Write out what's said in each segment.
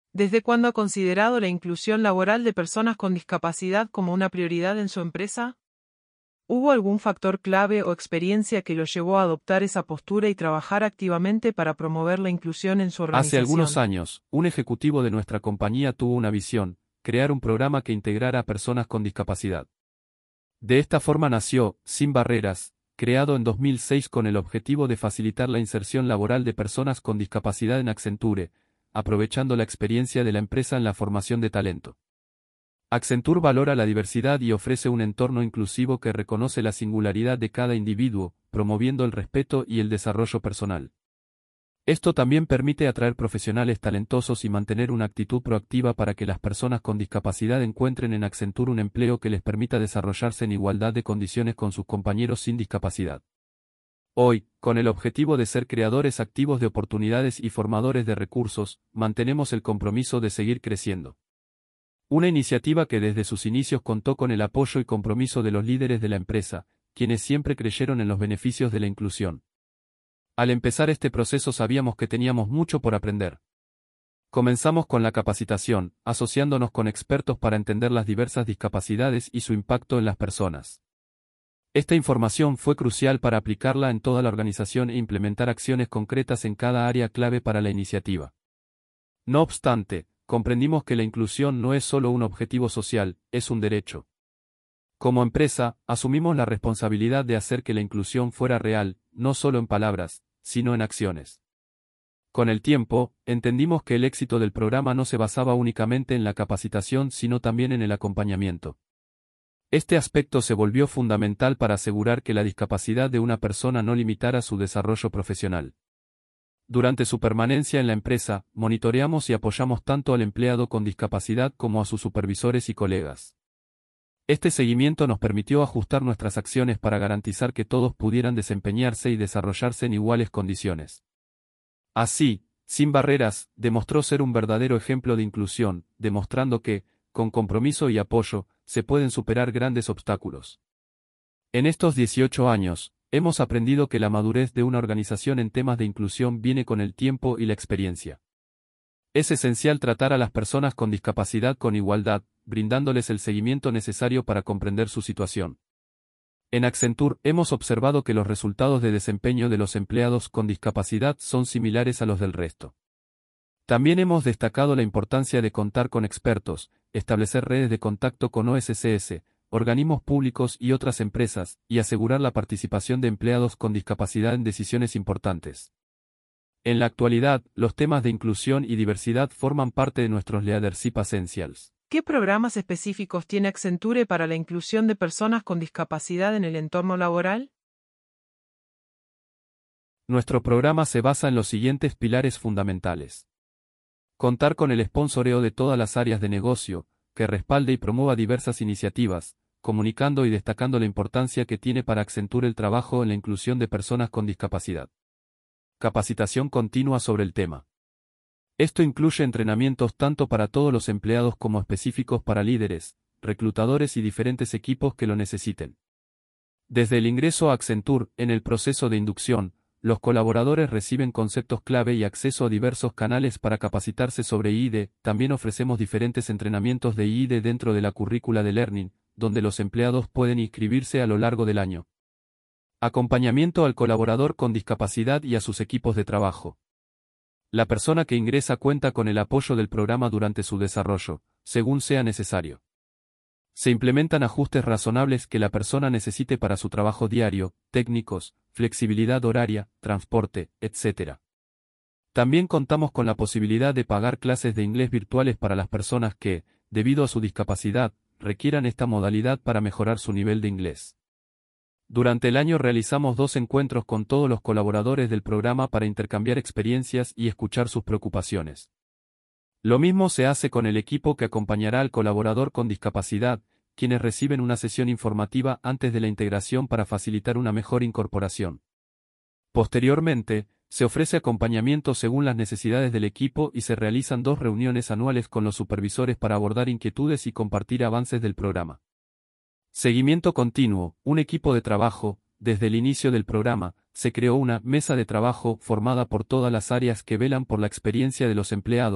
¿Desde cuándo ha considerado la inclusión laboral de personas con discapacidad como una prioridad en su empresa? ¿Hubo algún factor clave o experiencia que lo llevó a adoptar esa postura y trabajar activamente para promover la inclusión en su Hace algunos organización? años, un ejecutivo de nuestra compañía tuvo una visión: crear un programa que integrara a personas con discapacidad. De esta forma nació Sin Barreras, creado en 2006 con el objetivo de facilitar la inserción laboral de personas con discapacidad en Accenture, aprovechando la experiencia de la empresa en la formación de talento. Accenture valora la diversidad y ofrece un entorno inclusivo que reconoce la singularidad de cada individuo, promoviendo el respeto y el desarrollo personal. Esto también permite atraer profesionales talentosos y mantener una actitud proactiva para que las personas con discapacidad encuentren en Accenture un empleo que les permita desarrollarse en igualdad de condiciones con sus compañeros sin discapacidad. Hoy, con el objetivo de ser creadores activos de oportunidades y formadores de recursos, mantenemos el compromiso de seguir creciendo. Una iniciativa que desde sus inicios contó con el apoyo y compromiso de los líderes de la empresa, quienes siempre creyeron en los beneficios de la inclusión. Al empezar este proceso sabíamos que teníamos mucho por aprender. Comenzamos con la capacitación, asociándonos con expertos para entender las diversas discapacidades y su impacto en las personas. Esta información fue crucial para aplicarla en toda la organización e implementar acciones concretas en cada área clave para la iniciativa. No obstante, comprendimos que la inclusión no es solo un objetivo social, es un derecho. Como empresa, asumimos la responsabilidad de hacer que la inclusión fuera real, no solo en palabras, sino en acciones. Con el tiempo, entendimos que el éxito del programa no se basaba únicamente en la capacitación sino también en el acompañamiento. Este aspecto se volvió fundamental para asegurar que la discapacidad de una persona no limitara su desarrollo profesional. Durante su permanencia en la empresa, monitoreamos y apoyamos tanto al empleado con discapacidad como a sus supervisores y colegas. Este seguimiento nos permitió ajustar nuestras acciones para garantizar que todos pudieran desempeñarse y desarrollarse en iguales condiciones. Así, Sin Barreras, demostró ser un verdadero ejemplo de inclusión, demostrando que, con compromiso y apoyo, se pueden superar grandes obstáculos. En estos 18 años, hemos aprendido que la madurez de una organización en temas de inclusión viene con el tiempo y la experiencia. Es esencial tratar a las personas con discapacidad con igualdad, brindándoles el seguimiento necesario para comprender su situación. En Accenture hemos observado que los resultados de desempeño de los empleados con discapacidad son similares a los del resto. También hemos destacado la importancia de contar con expertos, establecer redes de contacto con OSCS, organismos públicos y otras empresas, y asegurar la participación de empleados con discapacidad en decisiones importantes. En la actualidad, los temas de inclusión y diversidad forman parte de nuestros Leadership Essentials. ¿Qué programas específicos tiene Accenture para la inclusión de personas con discapacidad en el entorno laboral? Nuestro programa se basa en los siguientes pilares fundamentales. Contar con el sponsoreo de todas las áreas de negocio, que respalde y promueva diversas iniciativas, comunicando y destacando la importancia que tiene para Accenture el trabajo en la inclusión de personas con discapacidad. Capacitación continua sobre el tema. Esto incluye entrenamientos tanto para todos los empleados como específicos para líderes, reclutadores y diferentes equipos que lo necesiten. Desde el ingreso a Accenture, en el proceso de inducción, los colaboradores reciben conceptos clave y acceso a diversos canales para capacitarse sobre IID. También ofrecemos diferentes entrenamientos de IID dentro de la currícula de Learning, donde los empleados pueden inscribirse a lo largo del año. Acompañamiento al colaborador con discapacidad y a sus equipos de trabajo. La persona que ingresa cuenta con el apoyo del programa durante su desarrollo, según sea necesario. Se implementan ajustes razonables que la persona necesite para su trabajo diario, técnicos, flexibilidad horaria, transporte, etc. También contamos con la posibilidad de pagar clases de inglés virtuales para las personas que, debido a su discapacidad, requieran esta modalidad para mejorar su nivel de inglés. Durante el año realizamos 2 encuentros con todos los colaboradores del programa para intercambiar experiencias y escuchar sus preocupaciones. Lo mismo se hace con el equipo que acompañará al colaborador con discapacidad, quienes reciben una sesión informativa antes de la integración para facilitar una mejor incorporación. Posteriormente, se ofrece acompañamiento según las necesidades del equipo y se realizan 2 reuniones anuales con los supervisores para abordar inquietudes y compartir avances del programa. Seguimiento continuo, un equipo de trabajo. Desde el inicio del programa, se creó una mesa de trabajo formada por todas las áreas que velan por la experiencia de los empleados,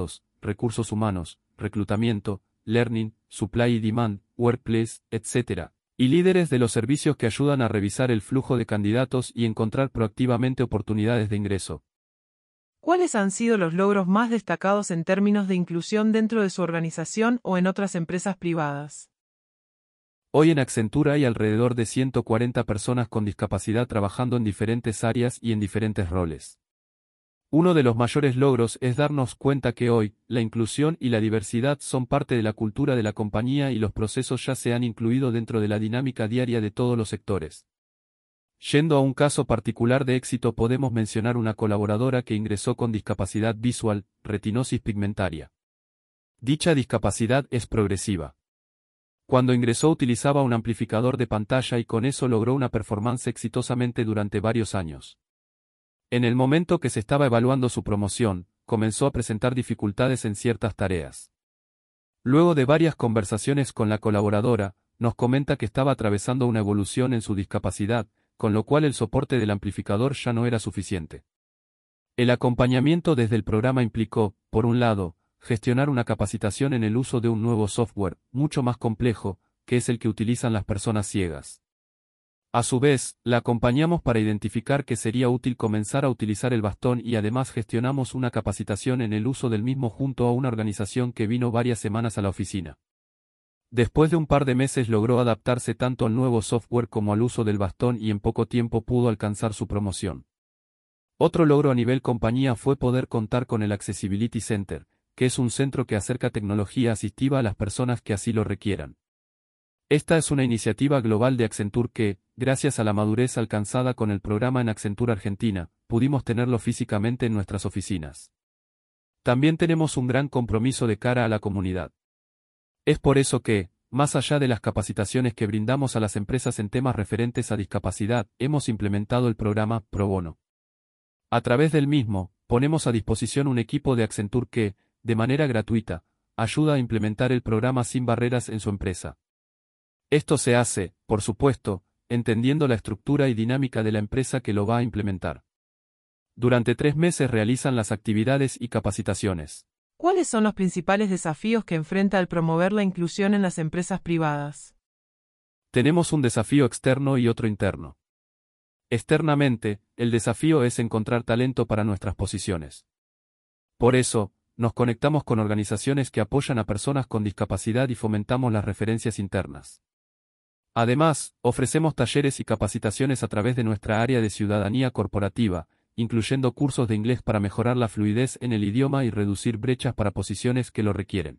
recursos humanos, reclutamiento, learning, supply y demand, workplace, etc., y líderes de los servicios que ayudan a revisar el flujo de candidatos y encontrar proactivamente oportunidades de ingreso. ¿Cuáles han sido los logros más destacados en términos de inclusión dentro de su organización o en otras empresas privadas? Hoy en Accenture hay alrededor de 140 personas con discapacidad trabajando en diferentes áreas y en diferentes roles. Uno de los mayores logros es darnos cuenta que hoy, la inclusión y la diversidad son parte de la cultura de la compañía y los procesos ya se han incluido dentro de la dinámica diaria de todos los sectores. Yendo a un caso particular de éxito, podemos mencionar una colaboradora que ingresó con discapacidad visual, retinosis pigmentaria. Dicha discapacidad es progresiva. Cuando ingresó utilizaba un amplificador de pantalla y con eso logró una performance exitosamente durante varios años. En el momento que se estaba evaluando su promoción, comenzó a presentar dificultades en ciertas tareas. Luego de varias conversaciones con la colaboradora, nos comenta que estaba atravesando una evolución en su discapacidad, con lo cual el soporte del amplificador ya no era suficiente. El acompañamiento desde el programa implicó, por un lado, gestionar una capacitación en el uso de un nuevo software, mucho más complejo, que es el que utilizan las personas ciegas. A su vez, la acompañamos para identificar que sería útil comenzar a utilizar el bastón y además gestionamos una capacitación en el uso del mismo junto a una organización que vino varias semanas a la oficina. Después de un par de meses logró adaptarse tanto al nuevo software como al uso del bastón y en poco tiempo pudo alcanzar su promoción. Otro logro a nivel compañía fue poder contar con el Accessibility Center, que es un centro que acerca tecnología asistiva a las personas que así lo requieran. Esta es una iniciativa global de Accenture que, gracias a la madurez alcanzada con el programa en Accenture Argentina, pudimos tenerlo físicamente en nuestras oficinas. También tenemos un gran compromiso de cara a la comunidad. Es por eso que, más allá de las capacitaciones que brindamos a las empresas en temas referentes a discapacidad, hemos implementado el programa Pro Bono. A través del mismo, ponemos a disposición un equipo de Accenture que, de manera gratuita, ayuda a implementar el programa sin barreras en su empresa. Esto se hace, por supuesto, entendiendo la estructura y dinámica de la empresa que lo va a implementar. Durante 3 meses realizan las actividades y capacitaciones. ¿Cuáles son los principales desafíos que enfrenta al promover la inclusión en las empresas privadas? Tenemos un desafío externo y otro interno. Externamente, el desafío es encontrar talento para nuestras posiciones. Por eso, nos conectamos con organizaciones que apoyan a personas con discapacidad y fomentamos las referencias internas. Además, ofrecemos talleres y capacitaciones a través de nuestra área de ciudadanía corporativa, incluyendo cursos de inglés para mejorar la fluidez en el idioma y reducir brechas para posiciones que lo requieren.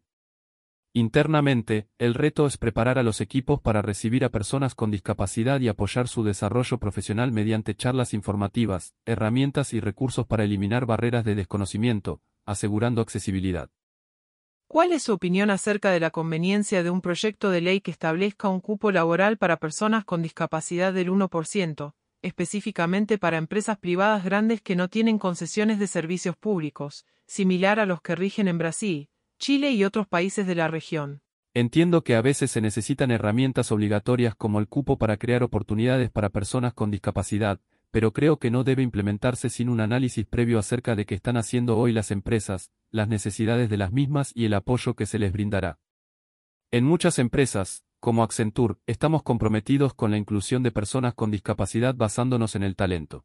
Internamente, el reto es preparar a los equipos para recibir a personas con discapacidad y apoyar su desarrollo profesional mediante charlas informativas, herramientas y recursos para eliminar barreras de desconocimiento, asegurando accesibilidad. ¿Cuál es su opinión acerca de la conveniencia de un proyecto de ley que establezca un cupo laboral para personas con discapacidad del 1%, específicamente para empresas privadas grandes que no tienen concesiones de servicios públicos, similar a los que rigen en Brasil, Chile y otros países de la región? Entiendo que a veces se necesitan herramientas obligatorias como el cupo para crear oportunidades para personas con discapacidad, pero creo que no debe implementarse sin un análisis previo acerca de qué están haciendo hoy las empresas, las necesidades de las mismas y el apoyo que se les brindará. En muchas empresas, como Accenture, estamos comprometidos con la inclusión de personas con discapacidad basándonos en el talento.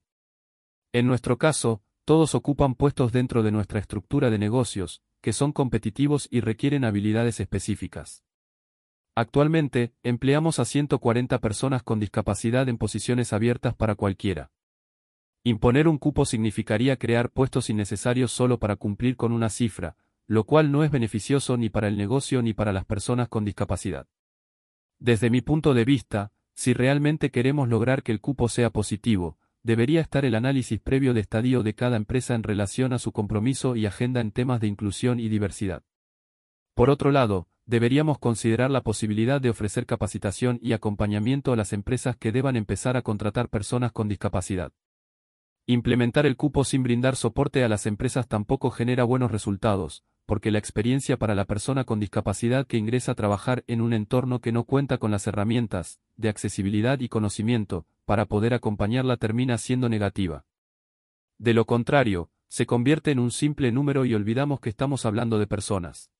En nuestro caso, todos ocupan puestos dentro de nuestra estructura de negocios, que son competitivos y requieren habilidades específicas. Actualmente, empleamos a 140 personas con discapacidad en posiciones abiertas para cualquiera. Imponer un cupo significaría crear puestos innecesarios solo para cumplir con una cifra, lo cual no es beneficioso ni para el negocio ni para las personas con discapacidad. Desde mi punto de vista, si realmente queremos lograr que el cupo sea positivo, debería estar el análisis previo de estadio de cada empresa en relación a su compromiso y agenda en temas de inclusión y diversidad. Por otro lado, deberíamos considerar la posibilidad de ofrecer capacitación y acompañamiento a las empresas que deban empezar a contratar personas con discapacidad. Implementar el cupo sin brindar soporte a las empresas tampoco genera buenos resultados, porque la experiencia para la persona con discapacidad que ingresa a trabajar en un entorno que no cuenta con las herramientas de accesibilidad y conocimiento para poder acompañarla termina siendo negativa. De lo contrario, se convierte en un simple número y olvidamos que estamos hablando de personas.